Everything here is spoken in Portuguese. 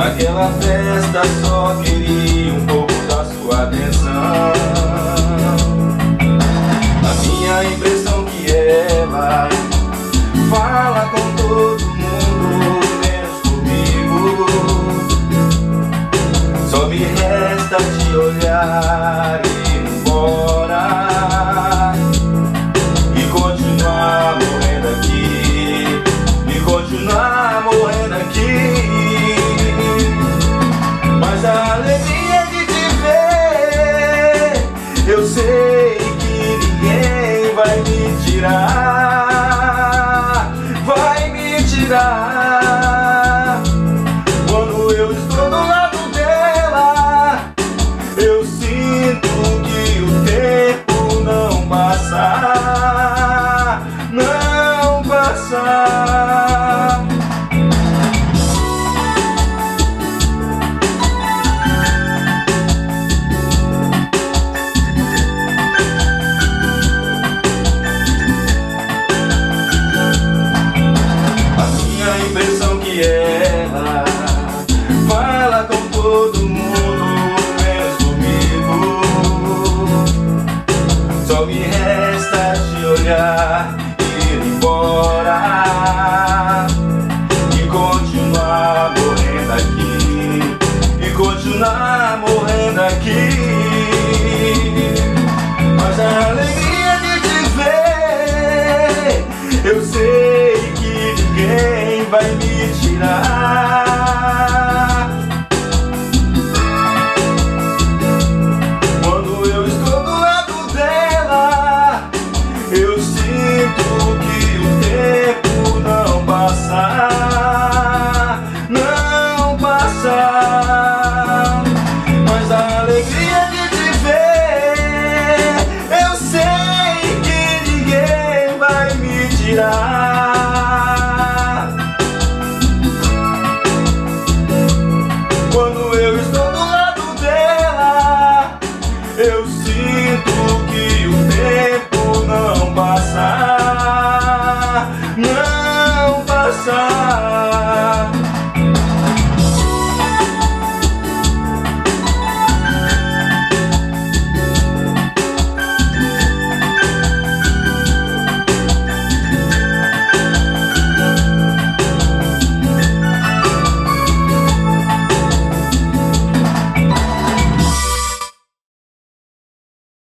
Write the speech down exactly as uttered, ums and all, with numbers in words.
Naquela festa só queria um pouco da sua atenção. A minha impressão que ela fala com todo mundo, menos comigo. Só me resta te olhar e ir embora, e continuar morrendo aqui, e continuar morrendo aqui. Mas a alegria de te ver, eu sei que ninguém vai me tirar, vai me tirar. Quando eu estou do lado dela, eu sinto que o tempo não passa, não passa. A impressão que ela fala com todo mundo, menos comigo. Só me resta te olhar e ir embora, e continuar morrendo aqui, e continuar morrendo aqui. Mas a alegria de te ver, eu sei que ninguém vai me tirar. Quando eu estou do lado dela, eu sinto que o tempo não passa, não passa.